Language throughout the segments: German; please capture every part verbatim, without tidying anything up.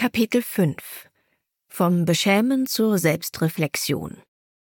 Kapitel fünf. Vom Beschämen zur Selbstreflexion.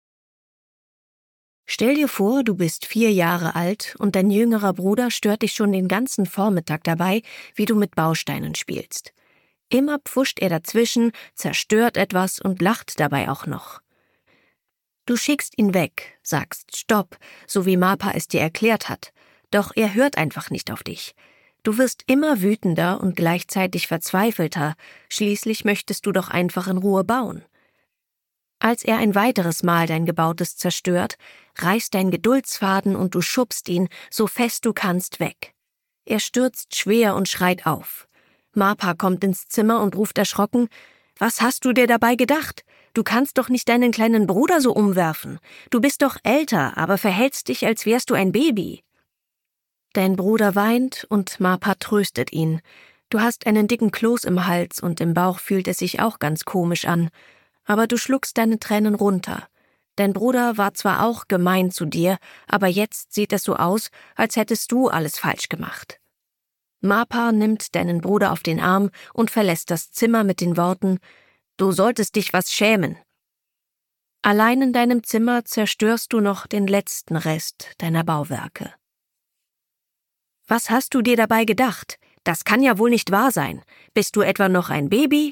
Stell dir vor, du bist vier Jahre alt und dein jüngerer Bruder stört dich schon den ganzen Vormittag dabei, wie du mit Bausteinen spielst. Immer pfuscht er dazwischen, zerstört etwas und lacht dabei auch noch. Du schickst ihn weg, sagst Stopp, so wie Mapa es dir erklärt hat, doch er hört einfach nicht auf dich. Du wirst immer wütender und gleichzeitig verzweifelter, schließlich möchtest du doch einfach in Ruhe bauen. Als er ein weiteres Mal dein Gebautes zerstört, reißt dein Geduldsfaden und du schubst ihn, so fest du kannst, weg. Er stürzt schwer und schreit auf. Mapa kommt ins Zimmer und ruft erschrocken: »Was hast du dir dabei gedacht? Du kannst doch nicht deinen kleinen Bruder so umwerfen. Du bist doch älter, aber verhältst dich, als wärst du ein Baby.« Dein Bruder weint und Mapa tröstet ihn. Du hast einen dicken Kloß im Hals und im Bauch fühlt es sich auch ganz komisch an. Aber du schluckst deine Tränen runter. Dein Bruder war zwar auch gemein zu dir, aber jetzt sieht es so aus, als hättest du alles falsch gemacht. Mapa nimmt deinen Bruder auf den Arm und verlässt das Zimmer mit den Worten: »Du solltest dich was schämen.« Allein in deinem Zimmer zerstörst du noch den letzten Rest deiner Bauwerke. »Was hast du dir dabei gedacht? Das kann ja wohl nicht wahr sein. Bist du etwa noch ein Baby?«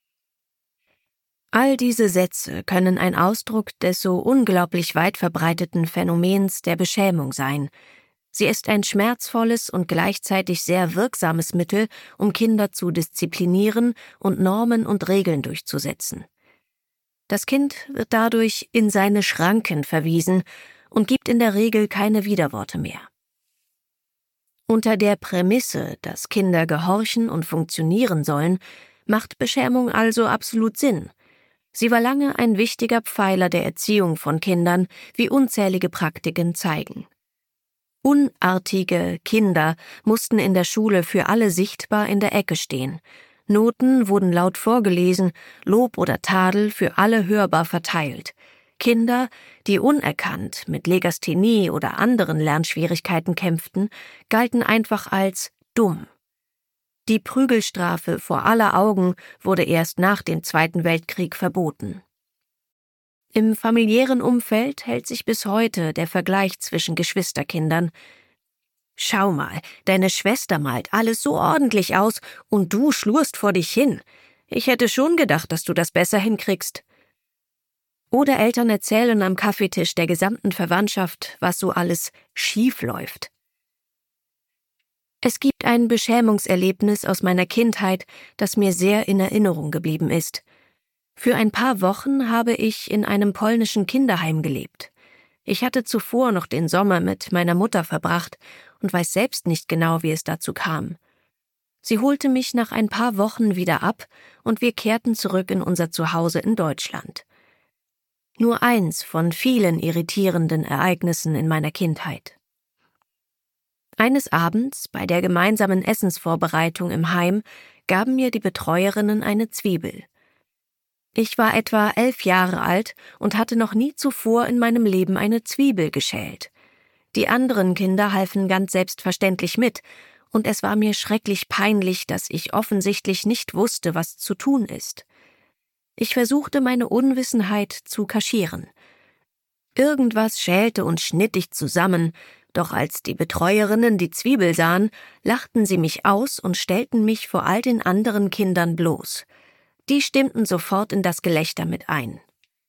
All diese Sätze können ein Ausdruck des so unglaublich weit verbreiteten Phänomens der Beschämung sein. Sie ist ein schmerzvolles und gleichzeitig sehr wirksames Mittel, um Kinder zu disziplinieren und Normen und Regeln durchzusetzen. Das Kind wird dadurch in seine Schranken verwiesen und gibt in der Regel keine Widerworte mehr. Unter der Prämisse, dass Kinder gehorchen und funktionieren sollen, macht Beschämung also absolut Sinn. Sie war lange ein wichtiger Pfeiler der Erziehung von Kindern, wie unzählige Praktiken zeigen. Unartige Kinder mussten in der Schule für alle sichtbar in der Ecke stehen. Noten wurden laut vorgelesen, Lob oder Tadel für alle hörbar verteilt. Kinder, die unerkannt mit Legasthenie oder anderen Lernschwierigkeiten kämpften, galten einfach als dumm. Die Prügelstrafe vor aller Augen wurde erst nach dem Zweiten Weltkrieg verboten. Im familiären Umfeld hält sich bis heute der Vergleich zwischen Geschwisterkindern. »Schau mal, deine Schwester malt alles so ordentlich aus und du schlurst vor dich hin. Ich hätte schon gedacht, dass du das besser hinkriegst.« Oder Eltern erzählen am Kaffeetisch der gesamten Verwandtschaft, was so alles schief läuft. Es gibt ein Beschämungserlebnis aus meiner Kindheit, das mir sehr in Erinnerung geblieben ist. Für ein paar Wochen habe ich in einem polnischen Kinderheim gelebt. Ich hatte zuvor noch den Sommer mit meiner Mutter verbracht und weiß selbst nicht genau, wie es dazu kam. Sie holte mich nach ein paar Wochen wieder ab und wir kehrten zurück in unser Zuhause in Deutschland. Nur eins von vielen irritierenden Ereignissen in meiner Kindheit. Eines Abends, bei der gemeinsamen Essensvorbereitung im Heim, gaben mir die Betreuerinnen eine Zwiebel. Ich war etwa elf Jahre alt und hatte noch nie zuvor in meinem Leben eine Zwiebel geschält. Die anderen Kinder halfen ganz selbstverständlich mit, und es war mir schrecklich peinlich, dass ich offensichtlich nicht wusste, was zu tun ist. Ich versuchte, meine Unwissenheit zu kaschieren. Irgendwas schälte und schnitt ich zusammen, doch als die Betreuerinnen die Zwiebel sahen, lachten sie mich aus und stellten mich vor all den anderen Kindern bloß. Die stimmten sofort in das Gelächter mit ein.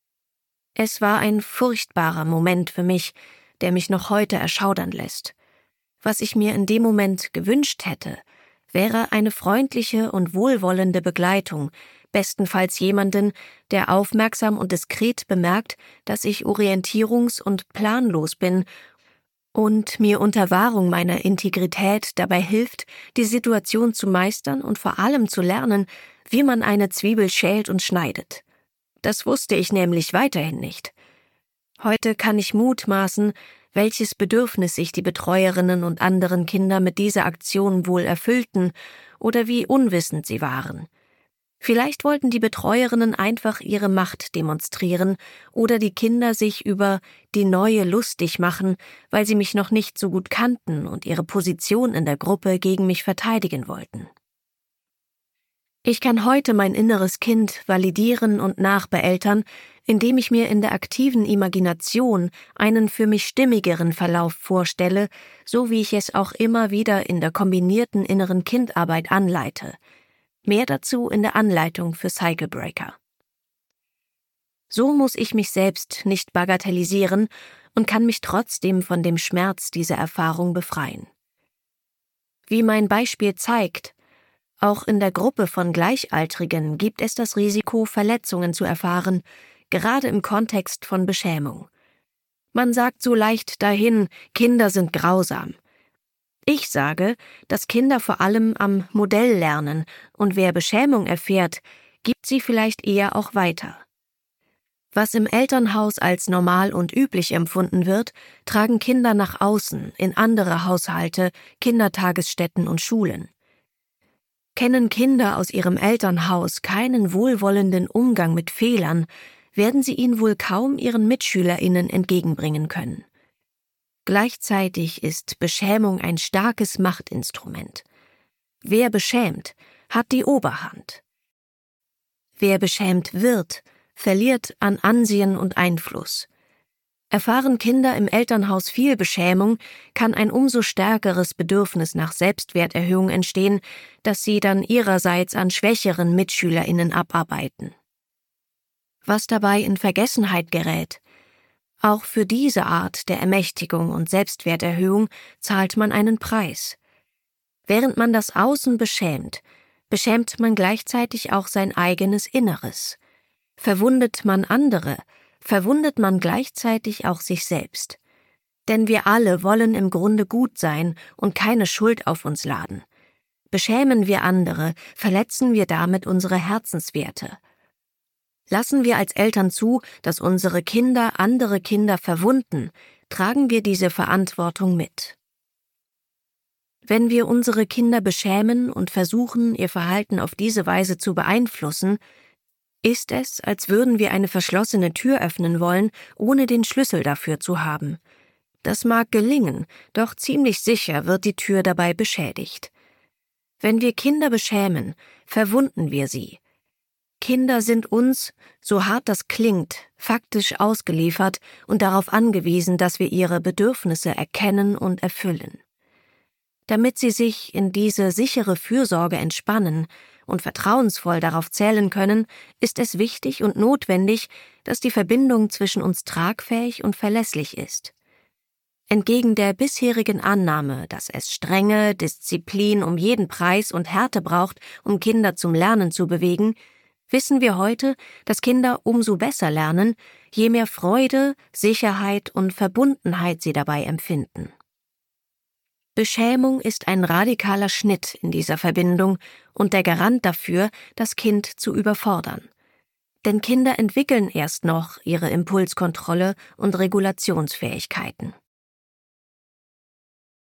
Es war ein furchtbarer Moment für mich, der mich noch heute erschaudern lässt. Was ich mir in dem Moment gewünscht hätte, wäre eine freundliche und wohlwollende Begleitung, bestenfalls jemanden, der aufmerksam und diskret bemerkt, dass ich orientierungs- und planlos bin und mir unter Wahrung meiner Integrität dabei hilft, die Situation zu meistern und vor allem zu lernen, wie man eine Zwiebel schält und schneidet. Das wusste ich nämlich weiterhin nicht. Heute kann ich mutmaßen, welches Bedürfnis sich die Betreuerinnen und anderen Kinder mit dieser Aktion wohl erfüllten oder wie unwissend sie waren. Vielleicht wollten die Betreuerinnen einfach ihre Macht demonstrieren oder die Kinder sich über die Neue lustig machen, weil sie mich noch nicht so gut kannten und ihre Position in der Gruppe gegen mich verteidigen wollten. Ich kann heute mein inneres Kind validieren und nachbeeltern, indem ich mir in der aktiven Imagination einen für mich stimmigeren Verlauf vorstelle, so wie ich es auch immer wieder in der kombinierten inneren Kindarbeit anleite. Mehr dazu in der Anleitung für Cycle Breaker. So muss ich mich selbst nicht bagatellisieren und kann mich trotzdem von dem Schmerz dieser Erfahrung befreien. Wie mein Beispiel zeigt, auch in der Gruppe von Gleichaltrigen gibt es das Risiko, Verletzungen zu erfahren, gerade im Kontext von Beschämung. Man sagt so leicht dahin, Kinder sind grausam. Ich sage, dass Kinder vor allem am Modell lernen und wer Beschämung erfährt, gibt sie vielleicht eher auch weiter. Was im Elternhaus als normal und üblich empfunden wird, tragen Kinder nach außen, in andere Haushalte, Kindertagesstätten und Schulen. Kennen Kinder aus ihrem Elternhaus keinen wohlwollenden Umgang mit Fehlern, werden sie ihn wohl kaum ihren MitschülerInnen entgegenbringen können. Gleichzeitig ist Beschämung ein starkes Machtinstrument. Wer beschämt, hat die Oberhand. Wer beschämt wird, verliert an Ansehen und Einfluss. Erfahren Kinder im Elternhaus viel Beschämung, kann ein umso stärkeres Bedürfnis nach Selbstwerterhöhung entstehen, das sie dann ihrerseits an schwächeren MitschülerInnen abarbeiten. Was dabei in Vergessenheit gerät: Auch für diese Art der Ermächtigung und Selbstwerterhöhung zahlt man einen Preis. Während man das Außen beschämt, beschämt man gleichzeitig auch sein eigenes Inneres. Verwundet man andere, verwundet man gleichzeitig auch sich selbst. Denn wir alle wollen im Grunde gut sein und keine Schuld auf uns laden. Beschämen wir andere, verletzen wir damit unsere Herzenswerte. Lassen wir als Eltern zu, dass unsere Kinder andere Kinder verwunden, tragen wir diese Verantwortung mit. Wenn wir unsere Kinder beschämen und versuchen, ihr Verhalten auf diese Weise zu beeinflussen, ist es, als würden wir eine verschlossene Tür öffnen wollen, ohne den Schlüssel dafür zu haben. Das mag gelingen, doch ziemlich sicher wird die Tür dabei beschädigt. Wenn wir Kinder beschämen, verwunden wir sie. Kinder sind uns, so hart das klingt, faktisch ausgeliefert und darauf angewiesen, dass wir ihre Bedürfnisse erkennen und erfüllen. Damit sie sich in diese sichere Fürsorge entspannen und vertrauensvoll darauf zählen können, ist es wichtig und notwendig, dass die Verbindung zwischen uns tragfähig und verlässlich ist. Entgegen der bisherigen Annahme, dass es Strenge, Disziplin um jeden Preis und Härte braucht, um Kinder zum Lernen zu bewegen, wissen wir heute, dass Kinder umso besser lernen, je mehr Freude, Sicherheit und Verbundenheit sie dabei empfinden. Beschämung ist ein radikaler Schnitt in dieser Verbindung und der Garant dafür, das Kind zu überfordern. Denn Kinder entwickeln erst noch ihre Impulskontrolle und Regulationsfähigkeiten.